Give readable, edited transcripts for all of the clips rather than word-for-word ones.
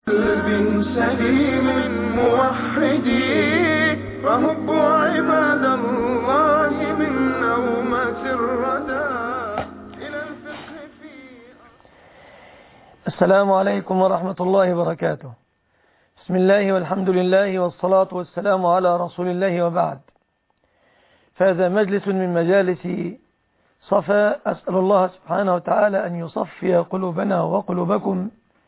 قلب سليم موحدي رهب عباد الله من نومة الردى إلى الفقه في. السلام عليكم ورحمة الله وبركاته. بسم الله والحمد لله والصلاة والسلام على رسول الله وبعد. فهذا مجلس من مجالس صفا. أسأل الله سبحانه وتعالى أن يصفي قلوبنا وقلوبكم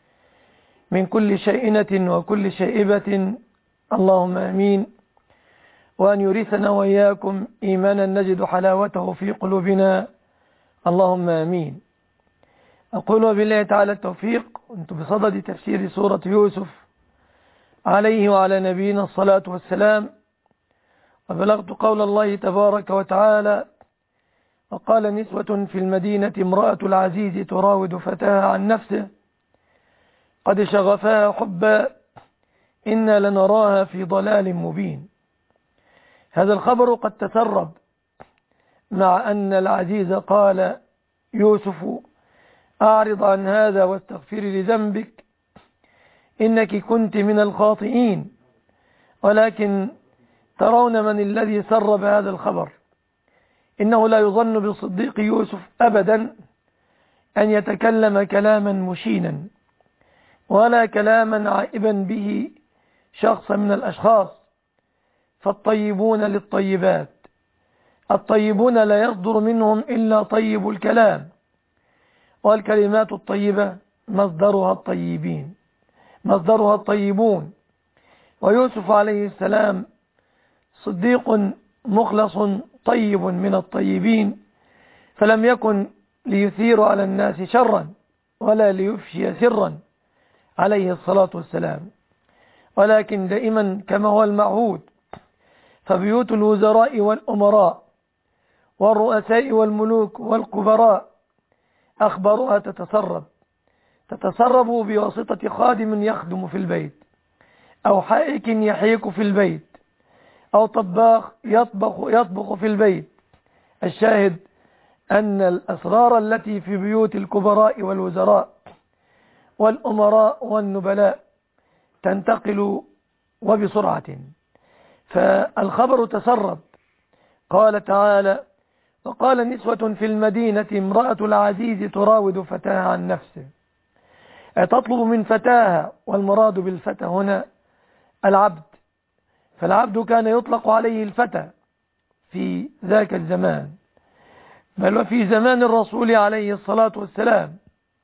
من كل شيئنة وكل شائبة، اللهم آمين. وأن يرثنا وإياكم إيمانا نجد حلاوته في قلوبنا، اللهم آمين. أقول وبالله تعالى التوفيق. كنت بصدد تفسير سورة يوسف عليه وعلى نبينا الصلاة والسلام، وبلغت قول الله تبارك وتعالى: وقال نسوة في المدينة امرأة العزيز تراود فتاها عن نفسه قد شغفها حبا إنا لنراها في ضلال مبين. هذا الخبر قد تسرب، مع أن العزيز قال: يوسف أعرض عن هذا واستغفري لذنبك إنك كنت من الخاطئين. ولكن ترون من الذي سرب هذا الخبر. إنه لا يظن بالصديق يوسف أبدا أن يتكلم كلاما مشينا ولا كلاما عائبا به شخصا من الأشخاص. فالطيبون للطيبات، الطيبون لا يصدر منهم إلا طيب الكلام، والكلمات الطيبة مصدرها الطيبين، مصدرها الطيبون. ويوسف عليه السلام صديق مخلص طيب من الطيبين، فلم يكن ليثير على الناس شرا ولا ليفشي سرا عليه الصلاة والسلام، ولكن دائما كما هو المعهود فبيوت الوزراء والأمراء والرؤساء والملوك والكبراء أخبارها تتسرب بواسطة خادم يخدم في البيت، أو حائك يحيك في البيت، أو طباخ يطبخ في البيت. الشاهد أن الأسرار التي في بيوت الكبراء والوزراء والأمراء والنبلاء تنتقل وبسرعة. فالخبر تسرب. قال تعالى: وقال نسوة في المدينة امرأة العزيز تراود فتاها عن نفسه. تطلب من فتاها، والمراد بالفتى هنا العبد، فالعبد كان يطلق عليه الفتى في ذاك الزمان، بل وفي زمان الرسول عليه الصلاة والسلام.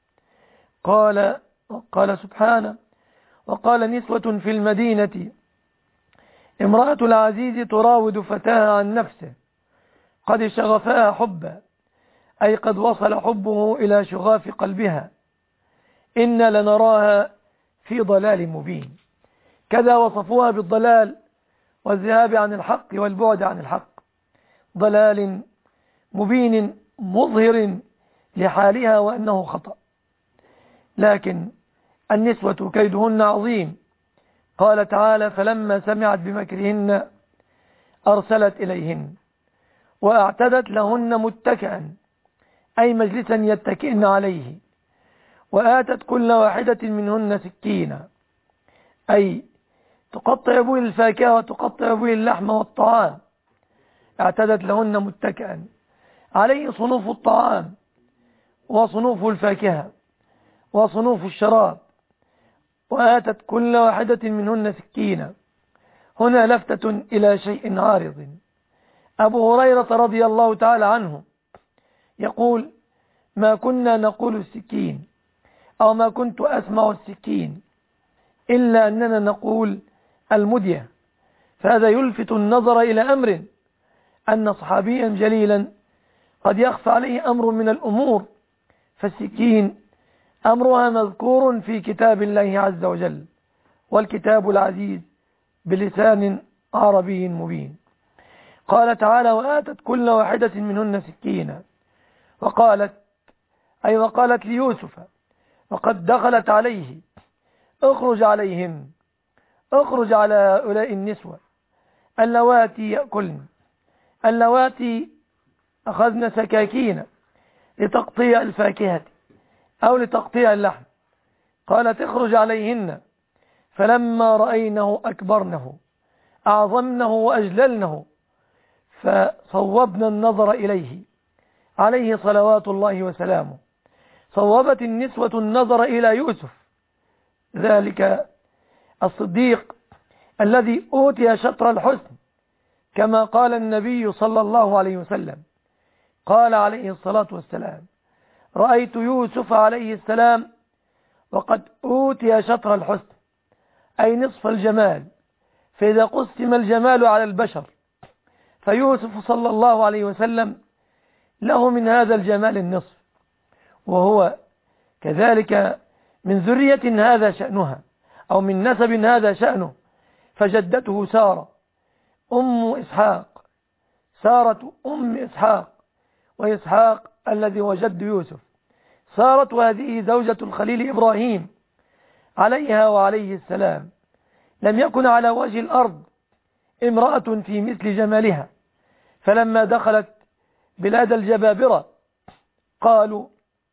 قال سبحانه: وقال نسوة في المدينة امرأة العزيز تراود فتاها عن نفسه قد شغفها حبا، أي قد وصل حبه إلى شغاف قلبها، إنا لنراها في ضلال مبين. كذا وصفوها بالضلال والذهاب عن الحق والبعد عن الحق، ضلال مبين مظهر لحالها وأنه خطأ. لكن النسوة كيدهن عظيم. قال تعالى: فلما سمعت بمكرهن أرسلت إليهن وأعتدت لهن متكئا، أي مجلسا يتكئن عليه، وآتت كل واحدة منهن سكينا، أي تقطع به الفاكهة وتقطع به اللحم والطعام. اعتدت لهن متكئا عليه صنوف الطعام وصنوف الفاكهة وصنوف الشراب، وآتت كل واحدة منهن سكينا. هنا لفتة إلى شيء عارض. أبو هريرة رضي الله تعالى عنه يقول: ما كنا نقول السكين، أو ما كنت أسمع السكين، إلا أننا نقول المدية. فهذا يلفت النظر إلى أمر، أن صحابيا جليلا قد يخفى عليه أمر من الأمور، فالسكين أمرها مذكور في كتاب الله عز وجل، والكتاب العزيز بلسان عربي مبين. قال تعالى: وآتت كل واحدة منهن سكينا. وقالت ليوسف وقد دخلت عليه: اخرج عليهم، اخرج على هؤلاء النسوة اللواتي يأكلن، اللواتي أخذن سكاكين لتقطيع الفاكهة أو لتقطيع اللحم. قالت: اخرج عليهن، فلما رأينه أكبرنه أعظمنه وأجللنه فصوبنا النظر إليه عليه صلوات الله وسلامه. صوبت النسوة النظر إلى يوسف ذلك الصديق الذي أوتي شطر الحسن، كما قال النبي صلى الله عليه وسلم، قال عليه الصلاة والسلام: رأيت يوسف عليه السلام وقد أوتي شطر الحسن، أي نصف الجمال، فإذا قسم الجمال على البشر فيوسف صلى الله عليه وسلم له من هذا الجمال النصف، وهو كذلك من ذرية هذا شأنها، أو من نسب هذا شأنه، فجدته سارة أم إسحاق، سارة أم إسحاق، وإسحاق الذي هو جد يوسف. سارة هذه زوجة الخليل إبراهيم عليها وعليه السلام. لم يكن على وجه الأرض امرأة في مثل جمالها، فلما دخلت بلاد الجبابرة قالوا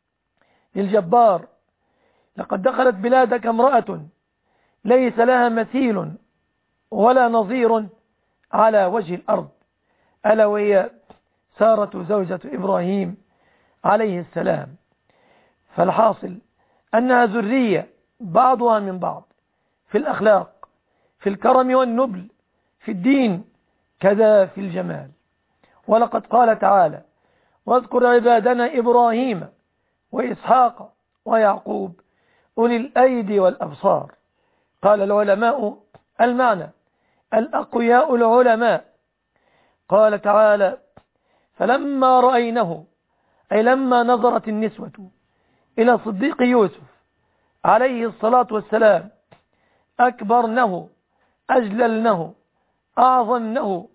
للجبار: لقد دخلت بلادك امرأة ليس لها مثيل ولا نظير على وجه الأرض، ألا وهي سارة زوجة إبراهيم عليه السلام. فالحاصل أنها ذرية بعضها من بعض في الأخلاق، في الكرم والنبل، في الدين، كذا في الجمال. ولقد قال تعالى: واذكر عبادنا إبراهيم وإسحاق ويعقوب أولي الأيدي والأبصار. قال العلماء المعنى الأقوياء العلماء. قال تعالى: فلما رأينه، أي لما نظرت النسوة إلى صديق يوسف عليه الصلاة والسلام أكبرنه أجللنه أعظمنه،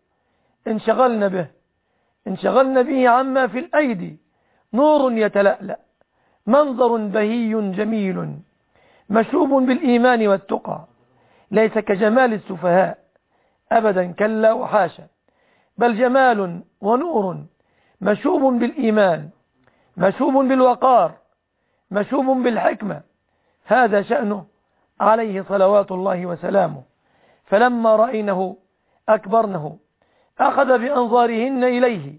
انشغلن به عما في الأيدي، نور يتلألأ، منظر بهي جميل مشوب بالإيمان والتقى، ليس كجمال السفهاء أبدا، كلا وحاشا، بل جمال ونور مشوب بالإيمان، مشوب بالوقار، مشوب بالحكمة. هذا شأنه عليه صلوات الله وسلامه. فلما رأينه أكبرنه، أخذ بأنظارهن إليه.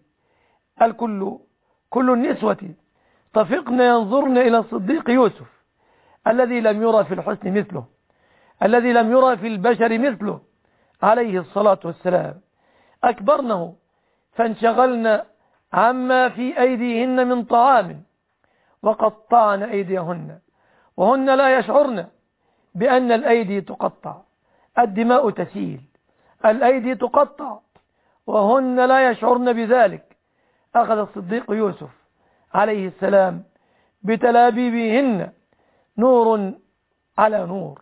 كل النسوة طفقن ينظرن إلى الصديق يوسف الذي لم يرى في الحسن مثله، الذي لم يرى في البشر مثله عليه الصلاة والسلام. أكبرنه فانشغلن عما في أيديهن من طعام، وقطعن أيديهن وهن لا يشعرن بأن الأيدي تقطع، الدماء تسيل، الأيدي تقطع وهن لا يشعرن بذلك. أخذ الصديق يوسف عليه السلام بتلابيبهن، نور على نور،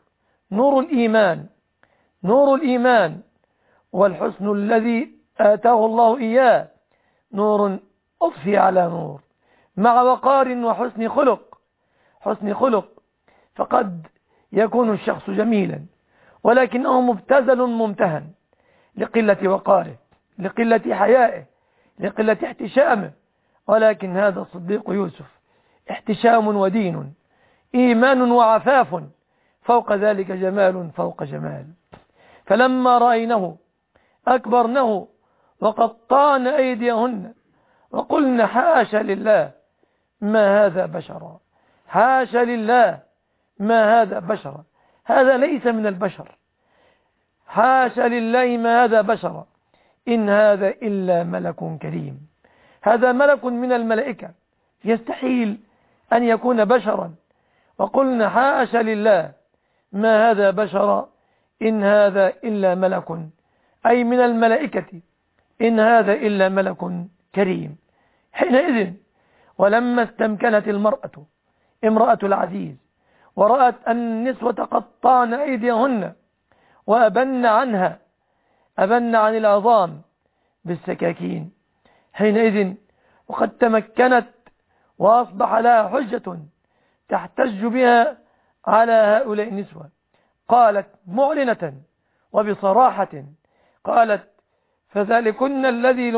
نور الإيمان والحسن الذي آتاه الله إياه، نور أضفي على نور، مع وقار وحسن خلق. فقد يكون الشخص جميلا ولكنه مبتذل ممتهن لقلة وقاره، لقلة حيائه، لقلة احتشامه. ولكن هذا الصديق يوسف احتشام ودين، إيمان وعفاف، فوق ذلك جمال فوق جمال. فلما رأينه أكبرنه وقطعن أيديهن وقلن حاشا لله ما هذا بشرا، حاشا لله ما هذا بشرا، هذا ليس من البشر، حاشا لله ما هذا بشرا، إن هذا إلا ملك كريم. هذا ملك من الملائكة، يستحيل أن يكون بشرا. وقلنا حاشا لله ما هذا بشرا إن هذا إلا ملك، أي من الملائكة، إن هذا إلا ملك كريم. حينئذ ولما استمكنت امرأة العزيز ورأت أن النسوة قطعن أيديهن وأبن عن العظام بالسكاكين، حينئذ وقد تمكنت وأصبح لها حجة تحتج بها على هؤلاء النسوة، قالت معلنة وبصراحة، قالت: فذلكن الذي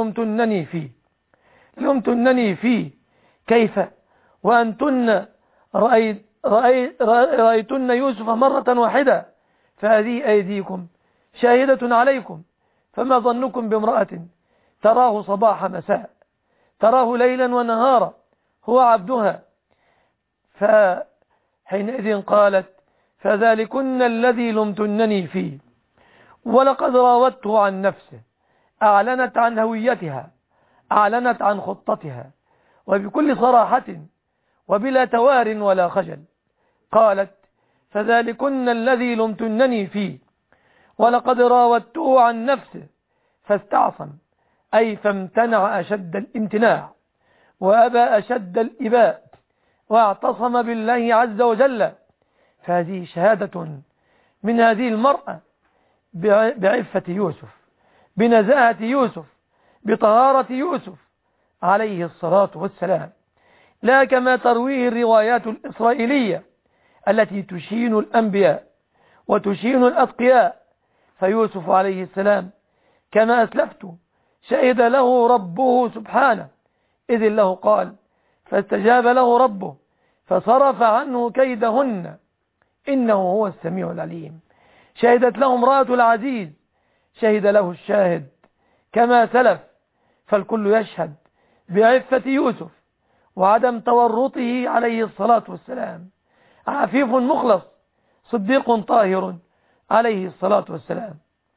لمتنني فيه كيف وأنتن رأيتن يوسف مرة واحدة فهذه أيديكم شاهدة عليكم، فما ظنكم بامرأة تراه صباح مساء، تراه ليلا ونهارا، هو عبدها. فحينئذ قالت فذلكن الذي لمتنني فيه ولقد راودته عن نفسه. أعلنت عن هويتها، أعلنت عن خطتها، وبكل صراحة وبلا توار ولا خجل قالت فذلكن الذي لمتنني فيه ولقد راودته عن نفسه فاستعصم، أي فامتنع أشد الامتناع وأبى أشد الإباء واعتصم بالله عز وجل. فهذه شهادة من هذه المرأة بعفة يوسف، بنزاهة يوسف، بطهارة يوسف عليه الصلاة والسلام، لا كما ترويه الروايات الإسرائيلية التي تشين الأنبياء وتشين الأتقياء. فيوسف عليه السلام كما أسلفت شهد له ربه سبحانه، إذ له قال فاستجاب له ربه فصرف عنه كيدهن إنه هو السميع العليم. شهدت له امرأة العزيز، شهد له الشاهد كما سلف. فالكل يشهد بعفة يوسف وعدم تورطه عليه الصلاة والسلام، عفيف مخلص صديق طاهر عليه الصلاة والسلام.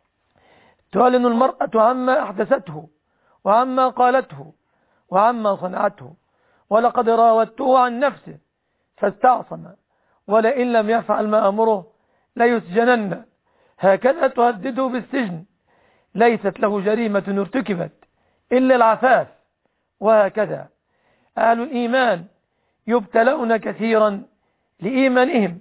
تعلن المرأة عما أحدثته وعما قالته وعما صنعته، ولقد راودته عن نفسه فاستعصم ولئن لم يفعل ما أمره ليسجنن. هكذا تهدده بالسجن، ليست له جريمة ارتكبت إلا العفاف. وهكذا أهل الإيمان يبتلون كثيرا لإيمانهم،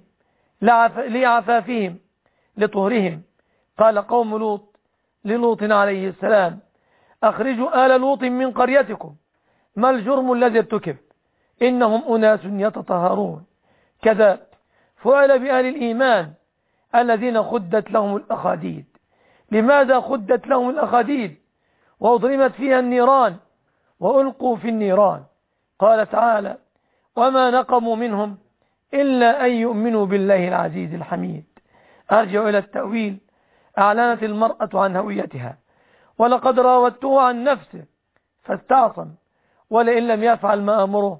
لعفافهم، لطهرهم. قال قوم لوط للوط عليه السلام أخرجوا آل لوط من قريتكم، ما الجرم الذي ارتكب؟ إنهم أناس يتطهرون. كذا فعل بأهل الإيمان الذين خدت لهم الأخاديد. لماذا خدت لهم الأخاديد وأضرمت فيها النيران وألقوا في النيران؟ قال تعالى وما نقموا منهم إلا أن يؤمنوا بالله العزيز الحميد. أرجع إلى التأويل. أعلنت المرأة عن هويتها ولقد راودته عن نفسه فاستعصم ولئن لم يفعل ما أمره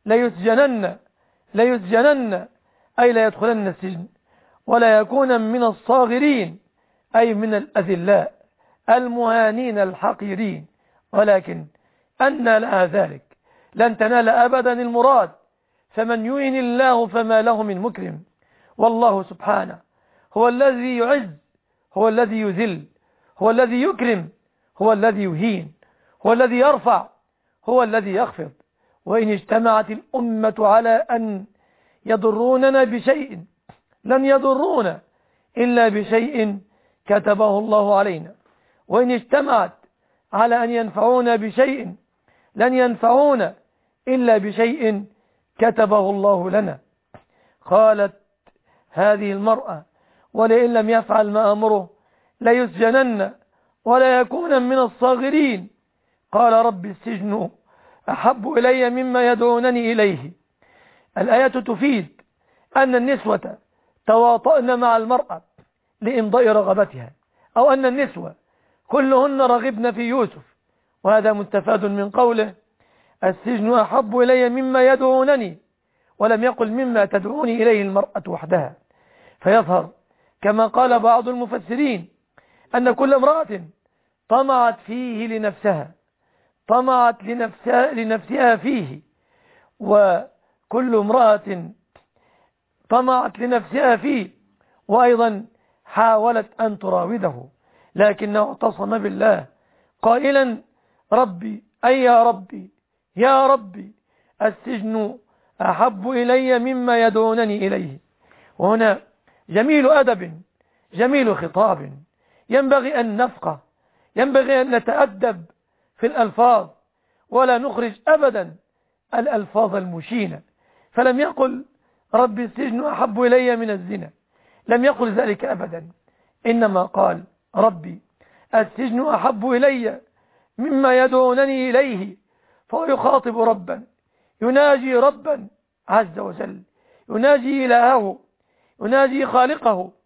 ليسجنن أي لا يدخلن السجن ولا يكون من الصاغرين أي من الأذلاء المهانين الحقيرين. ولكن أن لها ذلك؟ لن تنال أبدا المراد. فمن يهن الله فما له من مكرم. والله سبحانه هو الذي يعز، هو الذي يذل، هو الذي يكرم، هو الذي يهين، هو الذي يرفع، هو الذي يخفض. وإن اجتمعت الأمة على أن يضروننا بشيء لن يضرونا إلا بشيء كتبه الله علينا، وإن اجتمعت على أن ينفعونا بشيء لن ينفعونا إلا بشيء كتبه الله لنا. قالت هذه المرأة ولئن لم يفعل ما أمره ليسجنن ولا يكون من الصاغرين. قال رب السجن أحب إلي مما يدعونني إليه. الآية تفيد أن النسوة تواطؤن مع المرأة لإمضاء رغبتها، أو أن النسوة كلهن رغبن في يوسف. وهذا مستفاد من قوله السجن أحب إلي مما يدعونني، ولم يقل مما تدعوني إليه المرأة وحدها. فيظهر كما قال بعض المفسرين أن كل امرأة طمعت فيه لنفسها، طمعت لنفسها فيه، وكل امرأة طمعت لنفسها فيه وأيضا حاولت أن تراوده، لكنه اعتصم بالله قائلا ربي أي يا ربي يا ربي السجن أحب إلي مما يدعونني إليه. وهنا جميل أدب، جميل خطاب، ينبغي أن نفقه، ينبغي أن نتأدب في الألفاظ ولا نخرج أبدا الألفاظ المشينة. فلم يقل ربي السجن أحب إلي من الزنا، لم يقل ذلك أبدا، إنما قال ربي السجن أحب إلي مما يدعونني إليه. فهو يخاطب ربا، يناجي ربا عز وجل، يناجي إلهه، يناجي خالقه.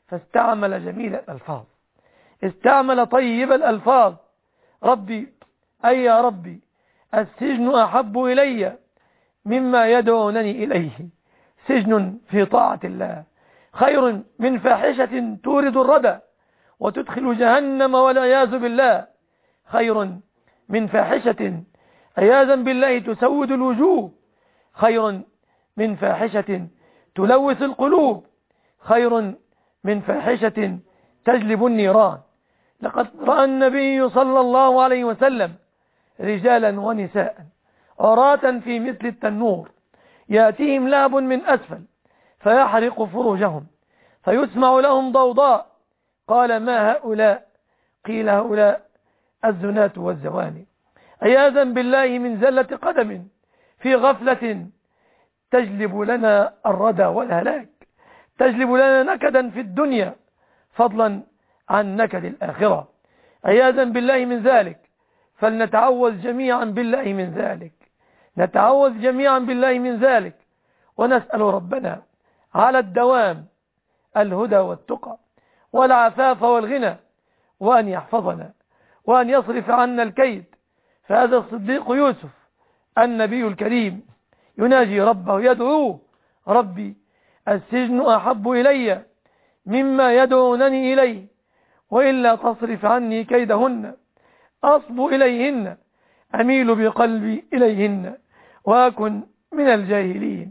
فاستعمل جميل الألفاظ، استعمل طيب الألفاظ. ربي أي يا ربي السجن أحب إلي مما يدعونني إليه. سجن في طاعة الله خير من فاحشة تورد الردى وتدخل جهنم والعياذ بالله، خير من فاحشة عياذا بالله تسود الوجوه، خير من فاحشة تلوث القلوب، خير من فاحشة تجلب النيران. لقد رأى النبي صلى الله عليه وسلم رجالا ونساء عراة في مثل التنور يأتيهم لهب من أسفل فيحرق فروجهم فيسمع لهم ضوضاء. قال ما هؤلاء؟ قيل هؤلاء الزناة والزواني، عياذا بالله من زلة قدم في غفلة تجلب لنا الردى والهلاك، تجلب لنا نكدا في الدنيا فضلا عن نكد الآخرة، عياذا بالله من ذلك. فلنتعوذ جميعا بالله من ذلك، نتعوذ جميعا بالله من ذلك، ونسأل ربنا على الدوام الهدى والتقى والعفاف والغنى، وأن يحفظنا وأن يصرف عنا الكيد. فهذا الصديق يوسف النبي الكريم يناجي ربه يدعوه: ربي السجن أحب إلي مما يدعونني إليه، وإلا تصرف عني كيدهن أصب إليهن أميل بقلبي إليهن وأكن من الجاهلين.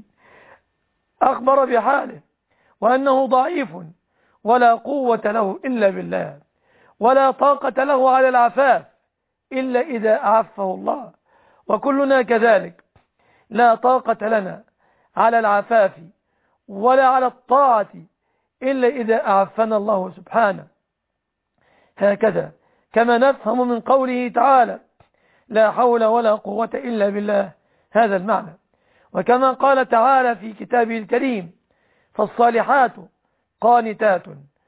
أخبر بحاله وأنه ضعيف ولا قوة له إلا بالله، ولا طاقة له على العفاف إلا إذا أعفه الله، وكلنا كذلك لا طاقة لنا على العفاف ولا على الطاعة إلا إذا أعفنا الله سبحانه. هكذا كما نفهم من قوله تعالى: لا حول ولا قوة إلا بالله، هذا المعنى. وكما قال تعالى في كتابه الكريم: فالصالحات قانتات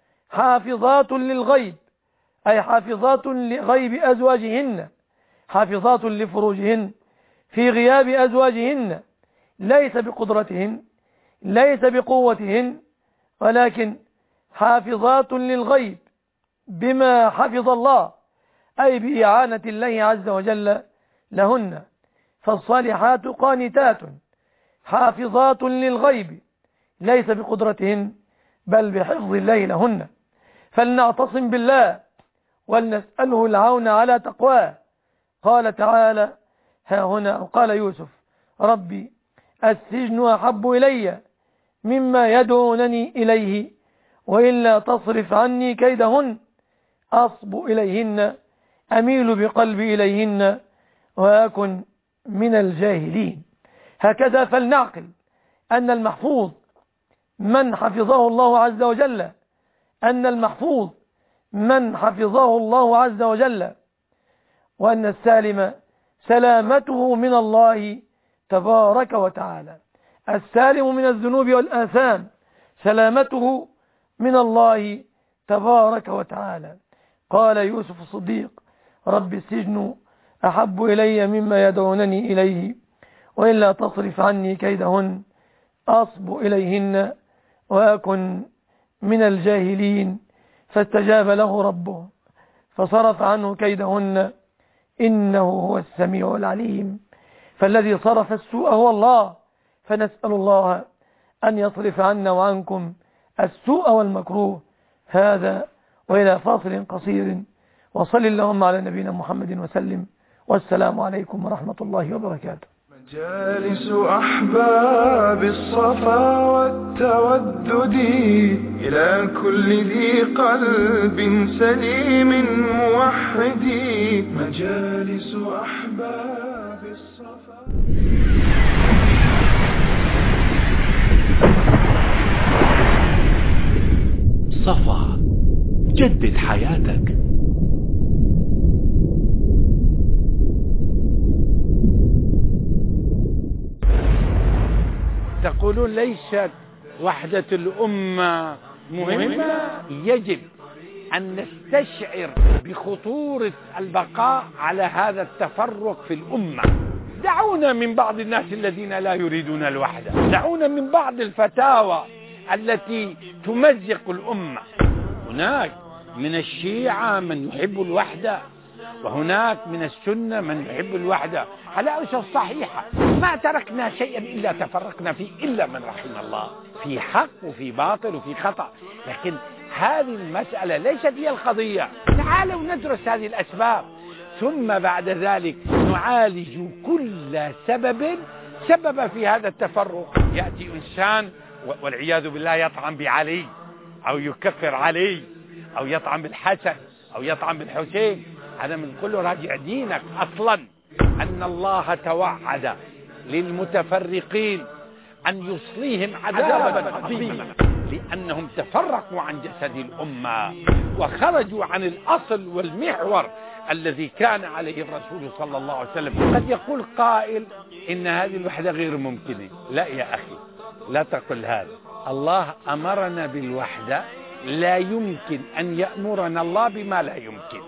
حافظات للغيب، أي حافظات لغيب أزواجهن، حافظات لفروجهن في غياب أزواجهن، ليس بقدرتهن ليس بقوتهن، ولكن حافظات للغيب بما حفظ الله، أي بإعانة الله عز وجل لهن. فالصالحات قانتات حافظات للغيب ليس بقدرتهن بل بحفظ الله لهن. فلنعتصم بالله ولنسأله العون على تقواه. قال تعالى ها هنا، أو قال يوسف: ربي السجن أحب إلي مما يدعونني إليه، وإلا تصرف عني كيدهن أصب إليهن أميل بقلبي إليهن وأكن من الجاهلين. هكذا فلنعقل أن المحفوظ من حفظه الله عز وجل، أن المحفوظ من حفظه الله عز وجل، وأن السالم سلامته من الله تبارك وتعالى. السالم من الذنوب والآثام سلامته من الله تبارك وتعالى. قال يوسف الصديق: رب السجن أحب إلي مما يدعونني إليه، وإلا تصرف عني كيدهن أصب إليهن وأكن من الجاهلين. فاستجاب له ربه فصرف عنه كيدهن إنه هو السميع العليم. فالذي صرف السوء هو الله، فنسأل الله أن يصرف عنا وعنكم السوء والمكروه. هذا وإلى فاصل قصير، وصل اللهم على نبينا محمد وسلم، والسلام عليكم ورحمة الله وبركاته. مجالس أحباب الصفا والتودد إلى كل ذي قلب سليم موحد. مجالس أحباب الصفا. صفا، جدد حياتك. تقولون ليست وحدة الأمة مهمة؟ يجب أن نستشعر بخطورة البقاء على هذا التفرق في الأمة. دعونا من بعض الناس الذين لا يريدون الوحدة، دعونا من بعض الفتاوى التي تمزق الأمة. هناك من الشيعة من يحب الوحدة، وهناك من السنة من يحب الوحدة على أسس صحيحة. ما تركنا شيئا إلا تفرقنا فيه إلا من رحم الله، في حق وفي باطل وفي خطأ. لكن هذه المسألة ليست هي القضية. تعالوا ندرس هذه الأسباب، ثم بعد ذلك نعالج كل سبب في هذا التفرق. يأتي إنسان والعياذ بالله يطعن بعلي أو يكفر علي أو يطعن بالحسن أو يطعن بالحسين، هذا من كله راجع دينك أصلا. أن الله توعد للمتفرقين أن يصليهم عذابا عظيما، لأنهم تفرقوا عن جسد الأمة وخرجوا عن الأصل والمحور الذي كان عليه الرسول صلى الله عليه وسلم. قد يقول قائل إن هذه الوحدة غير ممكنة. لا يا أخي، لا تقل هذا. الله أمرنا بالوحدة، لا يمكن أن يأمرنا الله بما لا يمكن.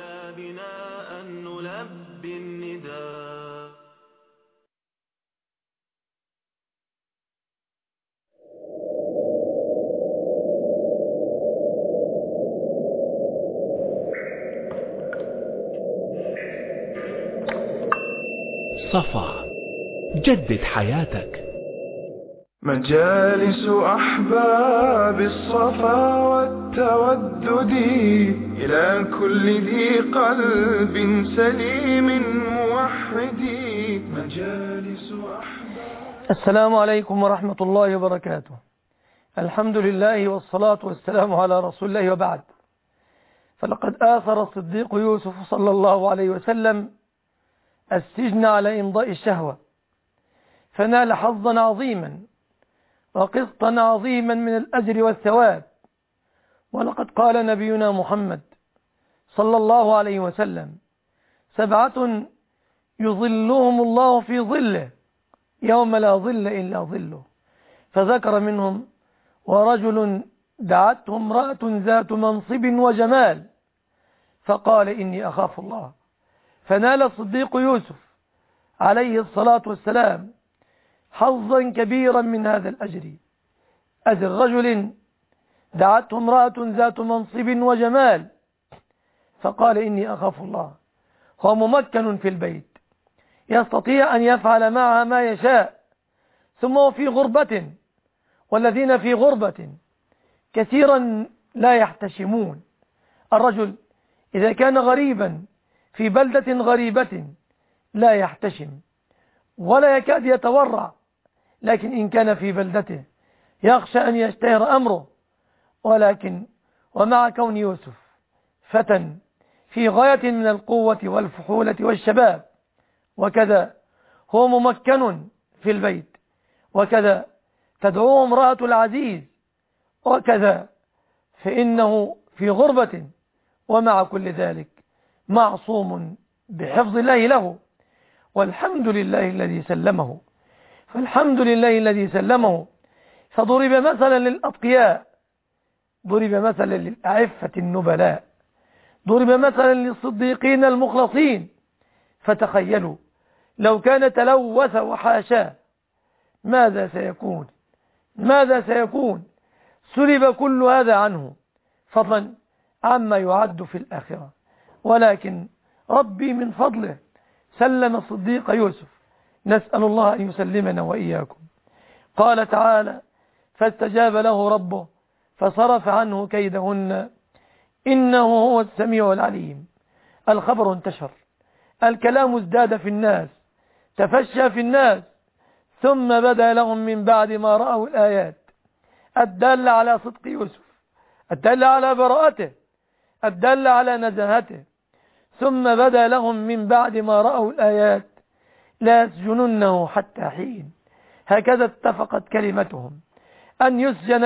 صفا، جدد حياتك. مجالس أحباب الصفا والتودد إلى كل ذي قلب سليم موحد. مجالس أحباب. السلام عليكم ورحمة الله وبركاته. الحمد لله والصلاة والسلام على رسول الله، وبعد. فلقد آثر الصديق يوسف صلى الله عليه وسلم السجن على إمضاء الشهوة، فنال حظا عظيما وقسطا عظيما من الأجر والثواب. ولقد قال نبينا محمد صلى الله عليه وسلم: 7 يظلهم الله في ظله يوم لا ظل إلا ظله. فذكر منهم: ورجل دعته امرأة ذات منصب وجمال فقال إني أخاف الله. فنال الصديق يوسف عليه الصلاة والسلام حظا كبيرا من هذا الأجر. أجر رجل دعته امرأة ذات منصب وجمال فقال إني أخاف الله. هو ممكن في البيت، يستطيع أن يفعل معها ما يشاء، ثم هو في غربة، والذين في غربة كثيرا لا يحتشمون. الرجل إذا كان غريبا في بلدة غريبة لا يحتشم ولا يكاد يتورع، لكن إن كان في بلدته يخشى أن يشتهر أمره. ولكن ومع كون يوسف فتى في غاية من القوة والفحولة والشباب، وكذا هو ممكن في البيت، وكذا تدعوه امرأة العزيز، وكذا فإنه في غربة، ومع كل ذلك معصوم بحفظ الله له. والحمد لله الذي سلمه، فالحمد لله الذي سلمه. فضرب مثلا للأتقياء، ضرب مثلا للأعفة النبلاء، ضرب مثلا للصديقين المخلصين. فتخيلوا لو كان تلوث وحاشاه ماذا سيكون؟ ماذا سيكون؟ سلب كل هذا عنه، فضلا عما يعد في الآخرة. ولكن ربي من فضله سلم الصديق يوسف، نسأل الله أن يسلمنا وإياكم. قال تعالى: فاستجاب له ربه فصرف عنه كيدهن إنه هو السميع العليم. الخبر انتشر، الكلام ازداد في الناس، تفشى في الناس، ثم بدا لهم من بعد ما رأوا الآيات الدالة على صدق يوسف، الدالة على براءته، الدالة على نزاهته، ثم بدا لهم من بعد ما رأوا الآيات لا يسجننه حتى حين. هكذا اتفقت كلمتهم أن يسجن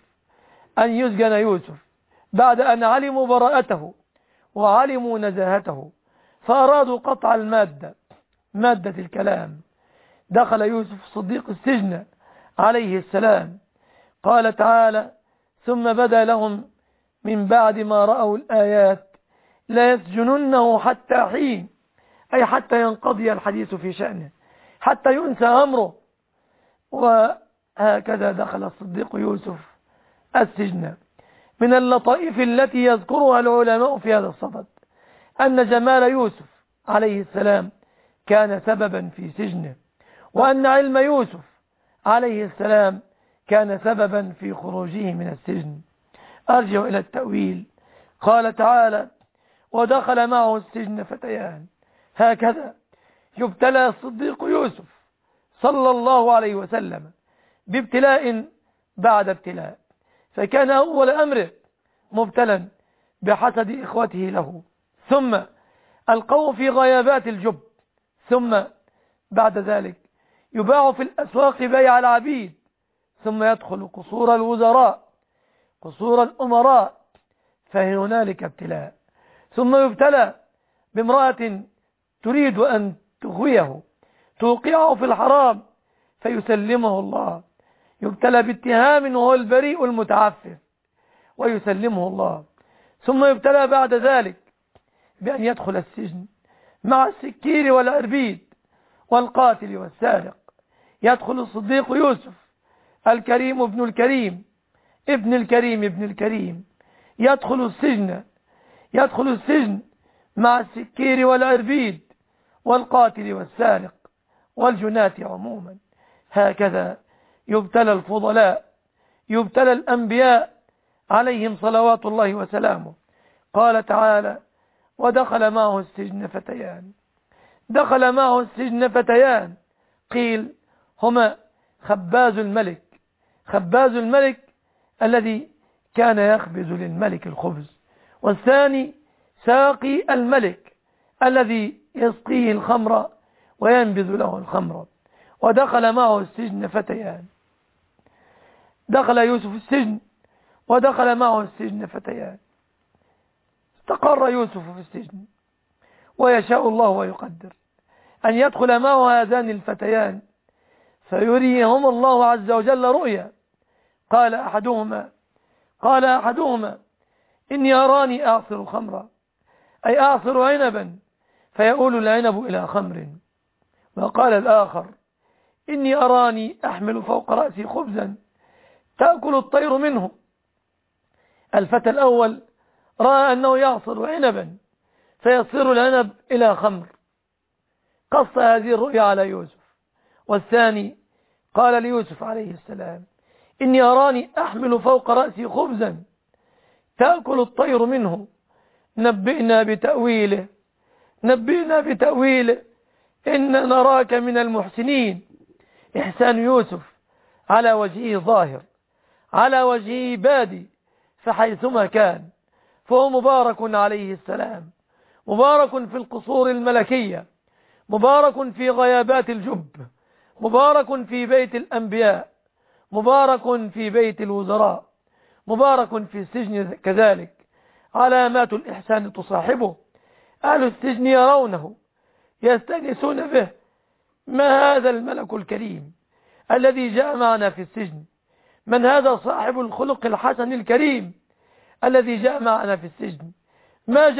يوسف بعد أن علموا براءته وعلموا نزاهته، فأرادوا قطع مادة الكلام. دخل يوسف الصديق السجن عليه السلام. قال تعالى: ثم بدا لهم من بعد ما رأوا الآيات لا يسجننه حتى حين، أي حتى ينقضي الحديث في شأنه، حتى ينسى أمره. وهكذا دخل الصديق يوسف السجن. من اللطائف التي يذكرها العلماء في هذا الصدد أن جمال يوسف عليه السلام كان سببا في سجنه، وأن علم يوسف عليه السلام كان سببا في خروجه من السجن. أرجع إلى التأويل. قال تعالى: ودخل معه السجن فتيان. هكذا يبتلى الصديق يوسف صلى الله عليه وسلم بابتلاء بعد ابتلاء، فكان أول أمره مبتلا بحسد إخوته له، ثم ألقوه في غيابات الجب، ثم بعد ذلك يباع في الأسواق بيع العبيد، ثم يدخل قصور الوزراء قصور الأمراء فهنالك ابتلاء، ثم يبتلى بامرأة تريد أن تغويه توقعه في الحرام فيسلمه الله، يبتلى باتهام وهو البريء المتعفف ويسلمه الله، ثم يبتلى بعد ذلك بأن يدخل السجن مع السكير والعربيد والقاتل والسارق. يدخل الصديق يوسف الكريم ابن الكريم ابن الكريم ابن الكريم يدخل السجن مع السكير والعربيد والقاتل والسارق والجناة عموما. هكذا يبتلى الفضلاء، يبتلى الأنبياء عليهم صلوات الله وسلامه. قال تعالى: ودخل معه السجن فتيان. دخل معه السجن فتيان، قيل هما خباز الملك الذي كان يخبز للملك الخبز، والثاني ساقي الملك الذي يسقيه الخمر وينبذ له الخمر. ودخل معه السجن فتيان. دخل يوسف السجن ودخل معه السجن فتيان. استقر يوسف في السجن، ويشاء الله ويقدر أن يدخل معه هذان الفتيان فيريهم الله عز وجل رؤيا. قال أحدهما: إني أراني أعصر خمرا، أي أعصر عنبا فيؤول العنب إلى خمر. وقال الآخر: إني أراني أحمل فوق رأسي خبزا تأكل الطير منه. الفتى الأول رأى أنه يعصر عنبا فيصير العنب إلى خمر، قص هذه الرؤيا على يوسف. والثاني قال ليوسف عليه السلام: إني أراني أحمل فوق رأسي خبزا تأكل الطير منه، نبئنا بتأويله إن نراك من المحسنين. إحسان يوسف على وجهه ظاهر، على وجهه بادي، فحيثما كان فهو مبارك عليه السلام، مبارك في القصور الملكية، مبارك في غيابات الجب، مبارك في بيت الأنبياء، مبارك في بيت الوزراء، مبارك في السجن كذلك. علامات الإحسان تصاحبه، أهل السجن يرونه يستأنسون به. ما هذا الملك الكريم الذي جاء معنا في السجن؟ من هذا صاحب الخلق الحسن الكريم الذي جاء معنا في السجن؟ ما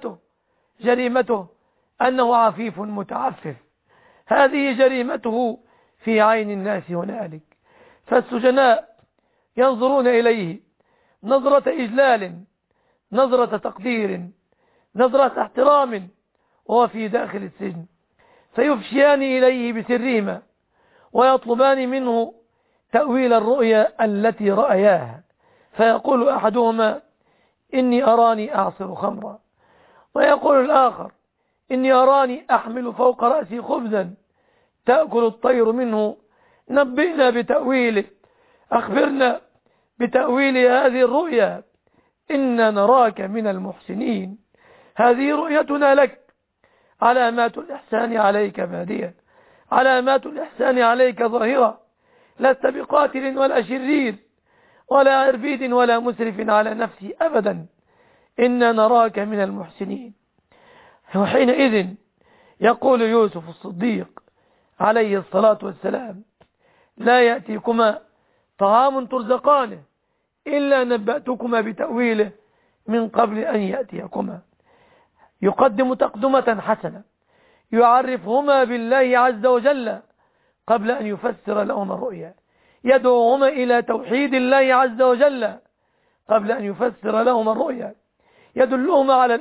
جريمته أنه عفيف متعفف. هذه جريمته في عين الناس هنالك. فالسجناء ينظرون إليه نظرة إجلال، نظرة تقدير، نظرة احترام، وهو في داخل السجن، فيفشيان إليه بسرهما ويطلبان منه تأويل الرؤيا التي رأياها. فيقول أحدهما: إني أراني أعصر خمرا، ويقول الآخر: إني أراني أحمل فوق رأسي خبزا تأكل الطير منه، نبئنا بتأويله، أخبرنا بتأويل هذه الرؤيا، إنا نراك من المحسنين. هذه رؤيتنا لك. علامات الإحسان عليك بادية، علامات الإحسان عليك ظاهرة، لست بقاتل ولا شرير ولا عربيد ولا مسرف على نفسي أبدا، إنا نراك من المحسنين. وحينئذ يقول يوسف الصديق عليه الصلاة والسلام: لا يأتيكما طعام ترزقانه إلا نبأتكما بتأويله من قبل أن يأتيكما. يقدم تقدمة حسنة، يعرفهما بالله عز وجل قبل أن يفسر لهما الرؤيا، يدعوهما إلى توحيد الله عز وجل قبل أن يفسر لهما الرؤيا يدلهما على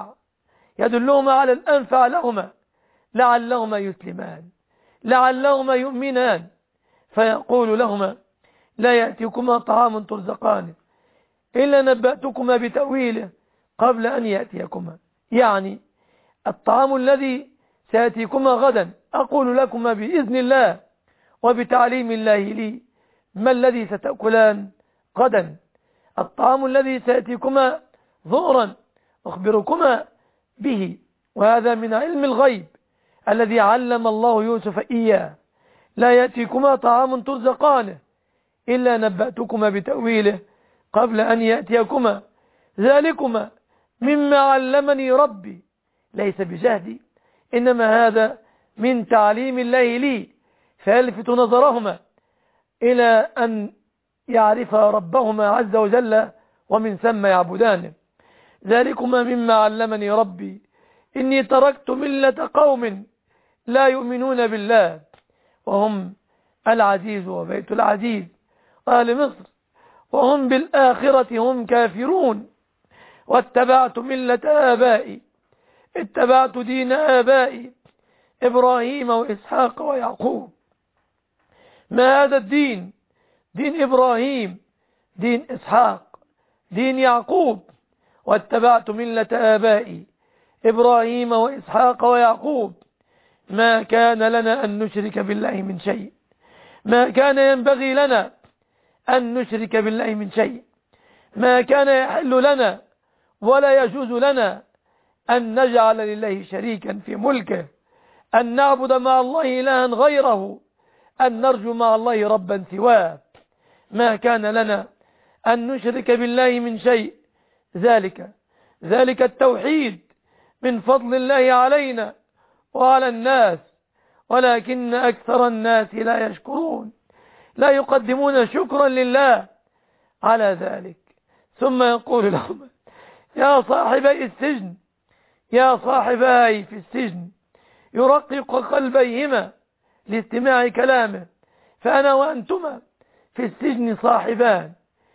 الأنفع لهما لعلهما يسلمان لعلهما يؤمنان، فيقول لهما لا يأتيكما طعام ترزقانه إلا نبأتكما بتأويله قبل أن يأتيكما، يعني الطعام الذي سيأتيكما غدا أقول لكما بإذن الله وبتعليم الله لي ما الذي ستأكلان غدا. الطعام الذي سيأتيكما ظهرا أخبركما به، وهذا من علم الغيب الذي علم الله يوسف إياه. لا يأتيكما طعام ترزقانه إلا نبأتكما بتأويله قبل أن يأتيكما، ذلكما مما علمني ربي ليس بجهدي، إنما هذا من تعليم الله لي، فيلفت نظرهما إلى أن يعرفا ربهما عز وجل ومن ثم يعبدانه. ذلكما مما علمني ربي إني تركت ملة قوم لا يؤمنون بالله وهم العزيز وبيت العزيز أهل مصر وهم بالآخرة هم كافرون، واتبعت ملة آبائي، اتبعت دين آبائي إبراهيم وإسحاق ويعقوب. ما هذا الدين؟ دين إبراهيم، دين إسحاق، دين يعقوب. واتبعت ملة آبائي إبراهيم وإسحاق ويعقوب ما كان لنا أن نشرك بالله من شيء، ما كان ينبغي لنا أن نشرك بالله من شيء، ما كان يحل لنا ولا يجوز لنا أن نجعل لله شريكا في ملكه، أن نعبد مع الله إلها غيره، أن نرجو مع الله ربا سواه. ما كان لنا أن نشرك بالله من شيء. ذلك التوحيد من فضل الله علينا وعلى الناس، ولكن أكثر الناس لا يشكرون، لا يقدمون شكرا لله على ذلك. ثم يقول لهم يا صاحبي السجن، يا صاحبي في السجن، يرقق قلبيهما لاستماع كلامه، فأنا وأنتما في السجن صاحبان،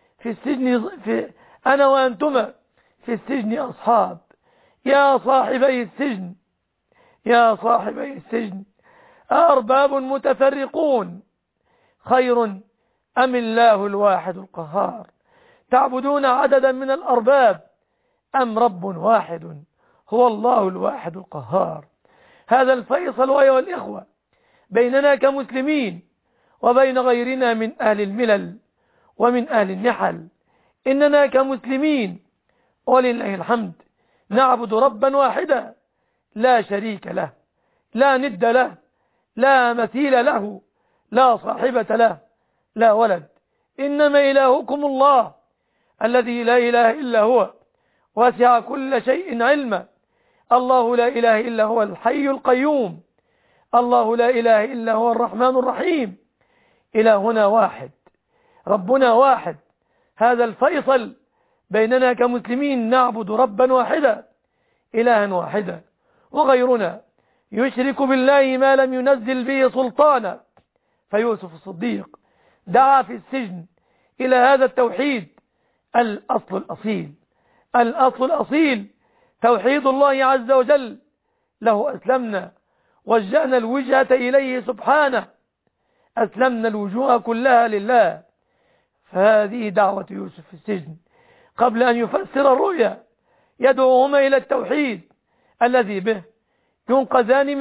أنا وأنتما في السجن أصحاب. يا صاحبي السجن، يا صاحبي السجن، أرباب متفرقون خير أم الله الواحد القهار؟ تعبدون عددا من الأرباب أم رب واحد هو الله الواحد القهار؟ هذا الفيصل أيها الإخوة بيننا كمسلمين وبين غيرنا من أهل الملل ومن أهل النحل. إننا كمسلمين ولله الحمد نعبد ربا واحدا لا شريك له، لا ند له، لا مثيل له، لا صاحبة له، لا ولد. إنما إلهكم الله الذي لا إله إلا هو، وسع كل شيء علما. الله لا إله إلا هو الحي القيوم، الله لا إله إلا هو الرحمن الرحيم. إلهنا واحد، ربنا واحد. هذا الفيصل بيننا كمسلمين، نعبد ربا واحدا إلها واحدا، وغيرنا يشرك بالله ما لم ينزل به سلطانا. فيوسف الصديق دعا في السجن إلى هذا التوحيد الأصل الأصيل توحيد الله عز وجل. له أسلمنا، وجهنا الوجهة إليه سبحانه، أسلمنا الوجوه كلها لله. فهذه دعوة يوسف في السجن قبل أن يفسر الرؤيا، يدعوهما إلى التوحيد الذي به ينقذان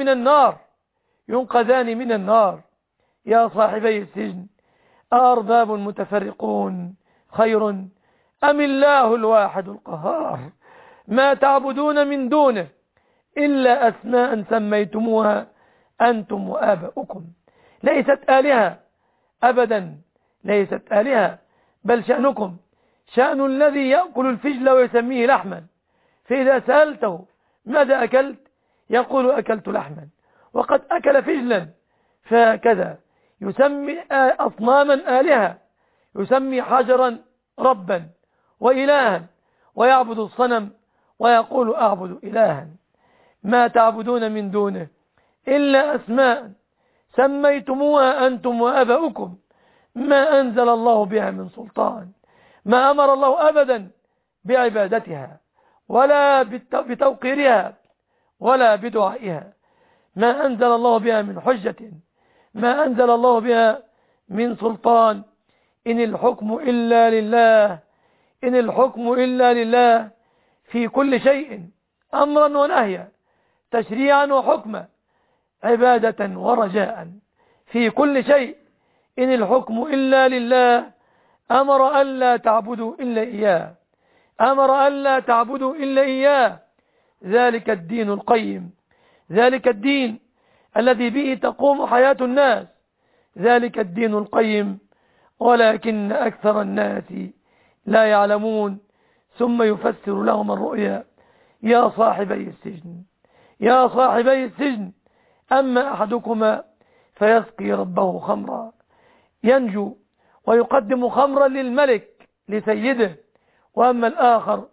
من النار. يا صاحبي السجن، أرباب متفرقون خير أم الله الواحد القهار؟ ما تعبدون من دونه إلا أسماء سميتموها أنتم وآباؤكم. ليست آلهة أبدا، ليست آلهة، بل شأنكم شأن الذي يأكل الفجل ويسميه لحما، فإذا سألته ماذا أكلت يقول أكلت لحما، وقد أكل فجلا. فهكذا يسمي أصناما آلهة، يسمي حجرا ربا وإلها، ويعبد الصنم ويقول أعبد إلها. ما تعبدون من دونه إلا أسماء سميتموها أنتم وآباؤكم ما أنزل الله بها من سلطان، ما أمر الله أبدا بعبادتها ولا بتوقيرها ولا بدعائها، ما أنزل الله بها من حجة، ما أنزل الله بها من سلطان. إن الحكم إلا لله، إن الحكم إلا لله في كل شيء، أمرا ونهيا، تشريعا وحكما، عبادة ورجاء، في كل شيء. إن الحكم إلا لله، أمر أن لا تعبدوا إلا إياه، أمر أن لا تعبدوا إلا إياه. ذلك الدين القيم، ذلك الدين الذي به تقوم حياة الناس، ذلك الدين القيم، ولكن أكثر الناس لا يعلمون. ثم يفسر لهم الرؤيا: يا صاحبي السجن، يا صاحبي السجن، أما أحدكما فيسقي ربه خمرا ينجو ويقدم خمرا للملك لسيده، وأما الآخر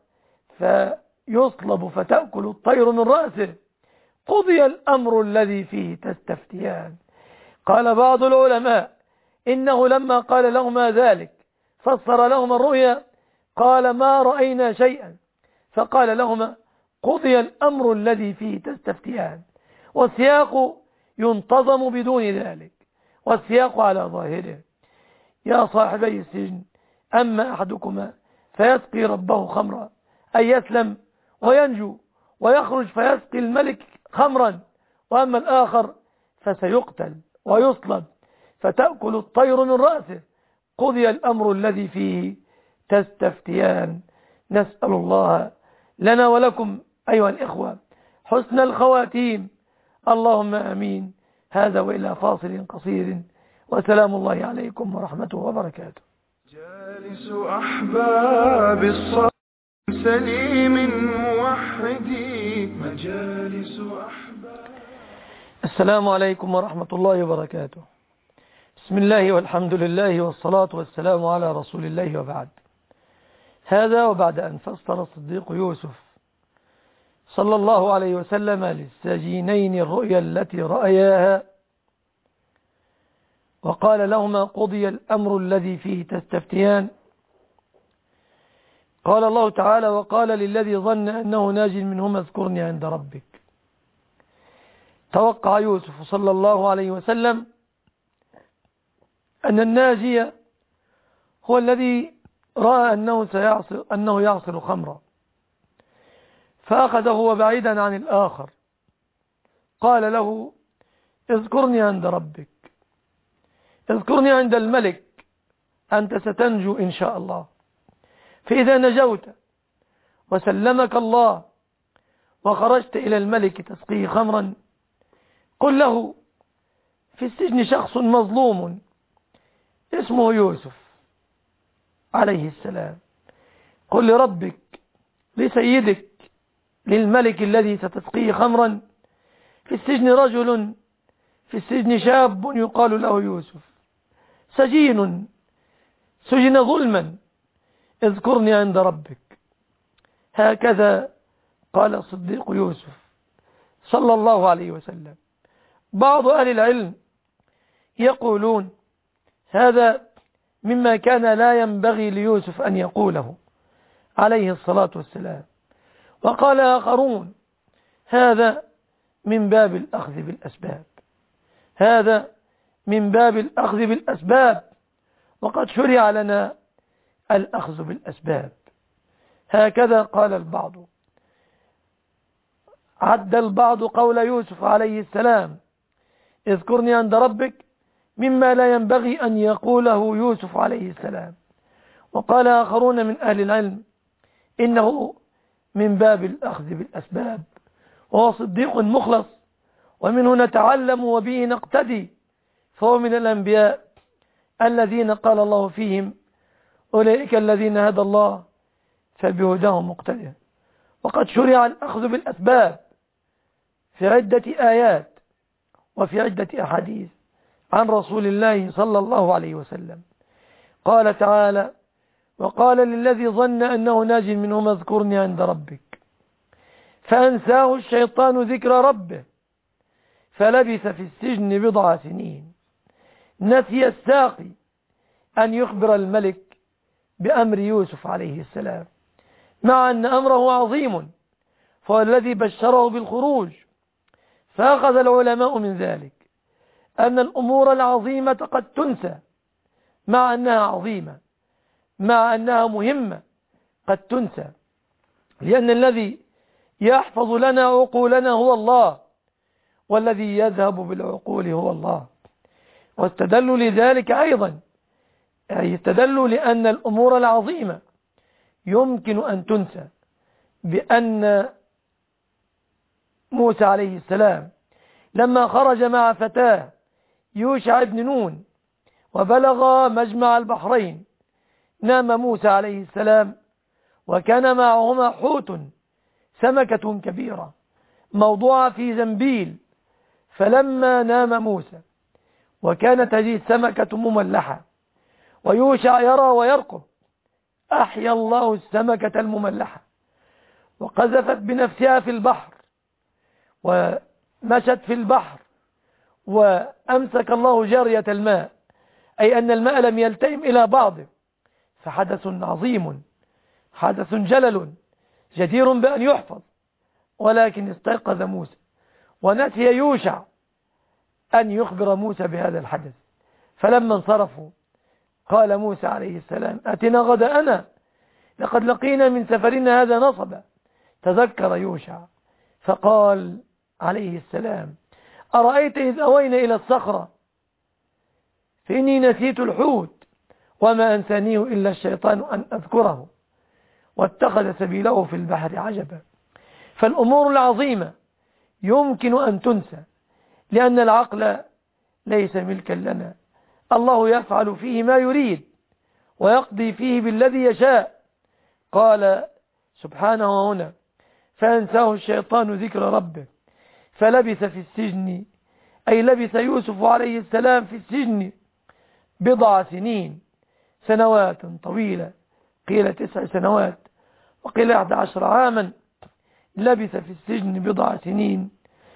فيصلب فتأكل الطير من رأسه، قضي الأمر الذي فيه تستفتيان. قال بعض العلماء إنه لما قال لهما ذلك فسر لهما الرؤيا، قال: ما رأينا شيئا، فقال لهما: قضي الأمر الذي فيه تستفتيان. والسياق ينتظم بدون ذلك، والسياق على ظاهره: يا صاحبي السجن، أما أحدكما فيسقي ربه خمرا، أي يسلم وينجو ويخرج فيسقي الملك خمرا، وأما الآخر فسيقتل ويصلب فتأكل الطير من رأسه، قضي الأمر الذي فيه تستفتيان. نسأل الله لنا ولكم أيها الإخوة حسن الخواتيم، اللهم آمين. هذا وإلى فاصل قصير، وسلام الله عليكم ورحمته وبركاته. جالس أحباب الصف سليم موحدي، مجالس أحباب. السلام عليكم ورحمة الله وبركاته. بسم الله والحمد لله والصلاة والسلام على رسول الله، وبعد. هذا وبعد أن فسر الصديق يوسف صلى الله عليه وسلم للسجينين الرؤيا التي رأياها، وقال لهما: قضي الأمر الذي فيه تستفتيان. قال الله تعالى: وقال للذي ظن أنه ناج منهما اذكرني عند ربك. توقع يوسف صلى الله عليه وسلم أن الناجي هو الذي رأى أنه يعصر خمرا، فأخذه وبعيدا عن الآخر، قال له: اذكرني عند ربك، اذكرني عند الملك، أنت ستنجو إن شاء الله. فإذا نجوت وسلمك الله وخرجت إلى الملك تسقيه خمرا، قل له: في السجن شخص مظلوم اسمه يوسف عليه السلام، قل لربك، لسيدك، للملك الذي ستسقيه خمرا: في السجن رجل، في السجن شاب يقال له يوسف، سجين سجن ظلما، اذكرني عند ربك. هكذا قال الصديق يوسف صلى الله عليه وسلم. بعض أهل العلم يقولون هذا مما كان لا ينبغي ليوسف أن يقوله عليه الصلاة والسلام، وقال آخرون هذا من باب الأخذ بالأسباب، هذا من باب الأخذ بالأسباب، وقد شرع لنا الأخذ بالأسباب. هكذا قال البعض. عد البعض قول يوسف عليه السلام: اذكرني عند ربك، مما لا ينبغي أن يقوله يوسف عليه السلام. وقال آخرون من أهل العلم إنه من باب الأخذ بالأسباب، وهو صديق مخلص، ومنه نتعلم وبه نقتدي، فهو من الأنبياء الذين قال الله فيهم: أولئك الذين هدى الله فبهداهم مقتدى. وقد شرع الأخذ بالأسباب في عدة آيات وفي عدة أحاديث عن رسول الله صلى الله عليه وسلم. قال تعالى: وقال للذي ظن أنه ناج منهما اذكرني عند ربك، فأنساه الشيطان ذكر ربه فلبث في السجن بضع سنين. نسي الساقي أن يخبر الملك بأمر يوسف عليه السلام، مع أن أمره عظيم، فهو الذي بشره بالخروج. فأخذ العلماء من ذلك أن الأمور العظيمة قد تنسى، مع أنها عظيمة، مع أنها مهمة قد تنسى، لأن الذي يحفظ لنا عقولنا هو الله، والذي يذهب بالعقول هو الله. واستدلوا لذلك أيضا، أي استدلوا لأن الأمور العظيمة يمكن أن تنسى، بأن موسى عليه السلام لما خرج مع فتاه يوشع بن نون وبلغ مجمع البحرين، نام موسى عليه السلام وكان معهما حوت، سمكة كبيرة موضوعة في زنبيل. فلما نام موسى وكانت هذه السمكة مملحة ويوشع يرى ويرقب، أحيا الله السمكة المملحة وقذفت بنفسها في البحر ومشت في البحر، وأمسك الله جارية الماء، أي أن الماء لم يلتئم إلى بعضه. فحدث عظيم، حدث جلل جدير بأن يحفظ. ولكن استيقظ موسى ونسي يوشع أن يخبر موسى بهذا الحدث. فلما انصرفوا قال موسى عليه السلام: أتنا غداءنا لقد لقينا من سفرنا هذا نصبا. تذكر يوشع فقال عليه السلام: أرأيت إذ أوينا إلى الصخرة فإني نسيت الحوت وما أنسانيه إلا الشيطان أن أذكره واتخذ سبيله في البحر عجبا. فالأمور العظيمة يمكن أن تنسى، لأن العقل ليس ملكا لنا، الله يفعل فيه ما يريد ويقضي فيه بالذي يشاء. قال سبحانه هنا: فأنساه الشيطان ذكر ربه فلبث في السجن، أي لبث يوسف عليه السلام في السجن بضع سنين، سنوات طويلة، قيل 9 سنوات وقيل 11 عاما. لبث في السجن بضع سنين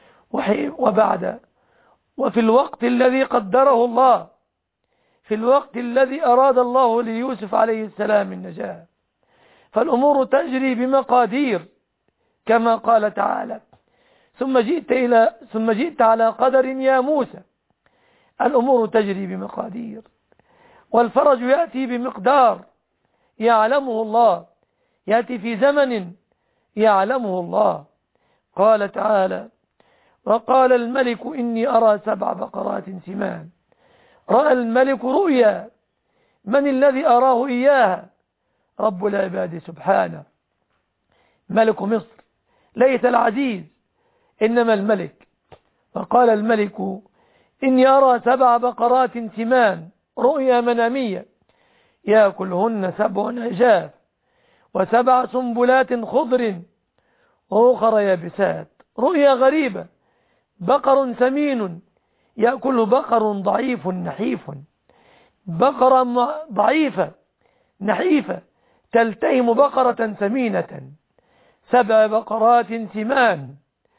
وفي الوقت الذي قدره الله، في الوقت الذي أراد الله ليوسف عليه السلام النجاة. فالأمور تجري بمقادير كما قال تعالى: ثم جئت على قدر يا موسى. الأمور تجري بمقادير، والفرج يأتي بمقدار يعلمه الله، يأتي في زمن يعلمه الله. قال تعالى: وقال الملك إني أرى 7 بقرات سمان. رأى الملك رؤيا، من الذي أراه إياها؟ رب العباد سبحانه، ملك مصر، ليس العزيز إنما الملك. وقال الملك إني أرى 7 بقرات سمان، رؤيا منامية، يأكلهن 7 عجاف و7 سنبلات خضر وأخر يابسات. رؤيا غريبة، بقر سمين يأكل بقر ضعيف نحيف، بقرة ضعيفة نحيفة تلتهم بقرة سمينة. 7 بقرات سمان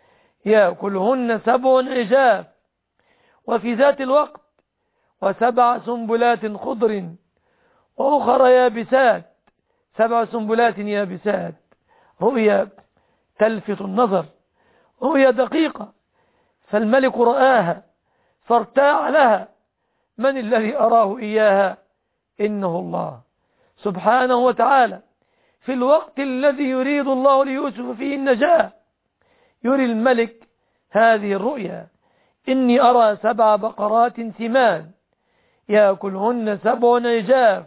يأكلهن 7 عجاف، وفي ذات الوقت و7 سنبلات خضر وأخر يابسات، 7 سنبلات يابسات. رؤيا تلفت النظر، رؤيا دقيقة. فالملك رآها فارتاع لها، من الذي أراه إياها؟ إنه الله سبحانه وتعالى. في الوقت الذي يريد الله ليوسف فيه النجاة يري الملك هذه الرؤيا: إني أرى 7 بقرات سمان يأكلهن 7 عجاف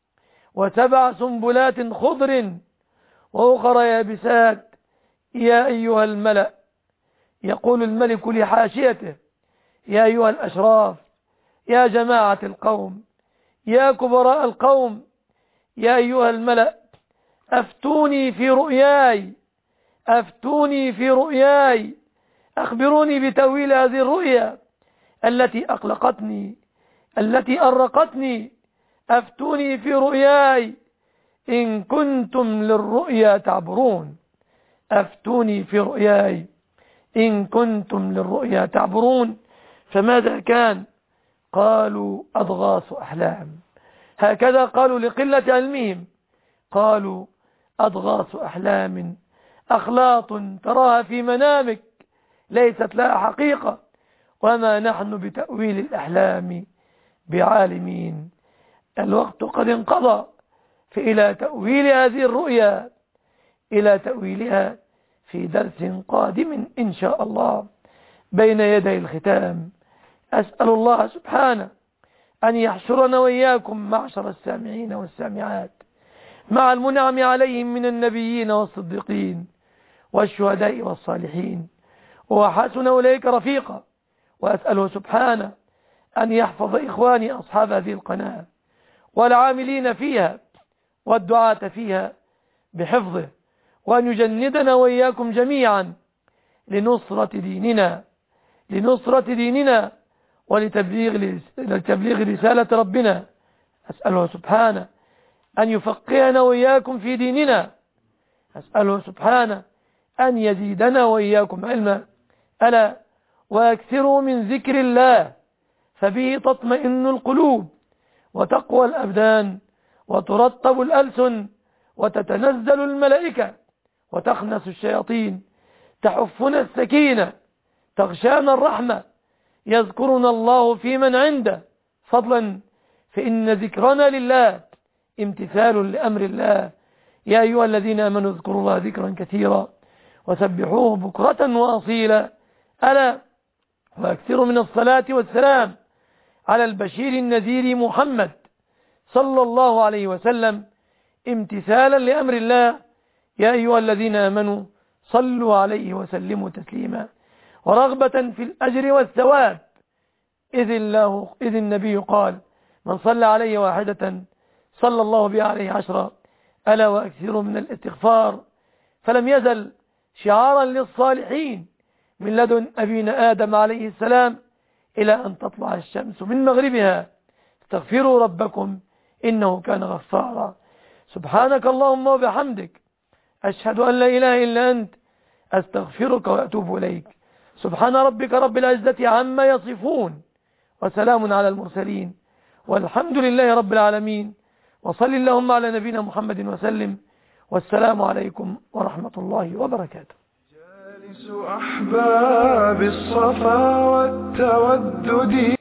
و7 سنبلات خضر وأخر يابسات. يا أيها الملأ، يقول الملك لحاشيته: يا أيها الأشراف، يا جماعة القوم، يا كبراء القوم، يا أيها الملأ، أفتوني في رؤياي، أفتوني في رؤياي، أخبروني بتأويل هذه الرؤيا التي أقلقتني، التي أرقتني. أفتوني في رؤياي إن كنتم للرؤيا تعبرون. أفتوني في رؤياي إن كنتم للرؤيا تعبرون. فماذا كان؟ قالوا أضغاث أحلام. هكذا قالوا لقلة علمهم، قالوا أضغاث أحلام أخلاط تراها في منامك ليست لها حقيقة وما نحن بتأويل الأحلام بعالمين. الوقت قد انقضى، فإلى تأويل هذه الرؤيا إلى تأويلها في درس قادم إن شاء الله بين يدي الختام. أسأل الله سبحانه أن يحشرنا وإياكم معشر السامعين والسامعات مع المنعم عليهم من النبيين والصديقين والشهداء والصالحين وحسن أولئك رفيقا. وأسأله سبحانه أن يحفظ إخواني أصحاب هذه القناة والعاملين فيها والدعاة فيها بحفظه، وأن يجندنا وإياكم جميعا لنصرة ديننا ولتبليغ رسالة ربنا. أسأله سبحانه أن يفقهنا وإياكم في ديننا. أسأله سبحانه أن يزيدنا وإياكم علما. ألا وأكثروا من ذكر الله فبه تطمئن القلوب وتقوى الأبدان وترطب الألسن وتتنزل الملائكة وتخنس الشياطين، تحفنا السكينة تغشانا الرحمة، يذكرنا الله في من عنده فضلا، فإن ذكرنا لله امتثال لأمر الله. يا أيها الذين آمنوا اذكروا الله ذكرا كثيرا وسبحوه بكرة وأصيلا. ألا وأكثروا من الصلاة والسلام على البشير النذير محمد صلى الله عليه وسلم امتثالا لأمر الله. يا أيها الذين آمنوا صلوا عليه وسلموا تسليما، ورغبة في الأجر والثواب، إذ النبي قال من صلى عليه واحدة صلى الله بها عليه 10. ألا وأكثروا من الاستغفار، فلم يزل شعارا للصالحين من لدن أبينا آدم عليه السلام إلى أن تطلع الشمس من مغربها. استغفروا ربكم إنه كان غفارا. سبحانك اللهم وبحمدك، أشهد أن لا إله إلا أنت، أستغفرك وأتوب إليك. سبحان ربك رب العزة عما يصفون، وسلام على المرسلين، والحمد لله رب العالمين. وصل اللهم على نبينا محمد وسلم، والسلام عليكم ورحمة الله وبركاته. جالس أحباب الصفا والتودد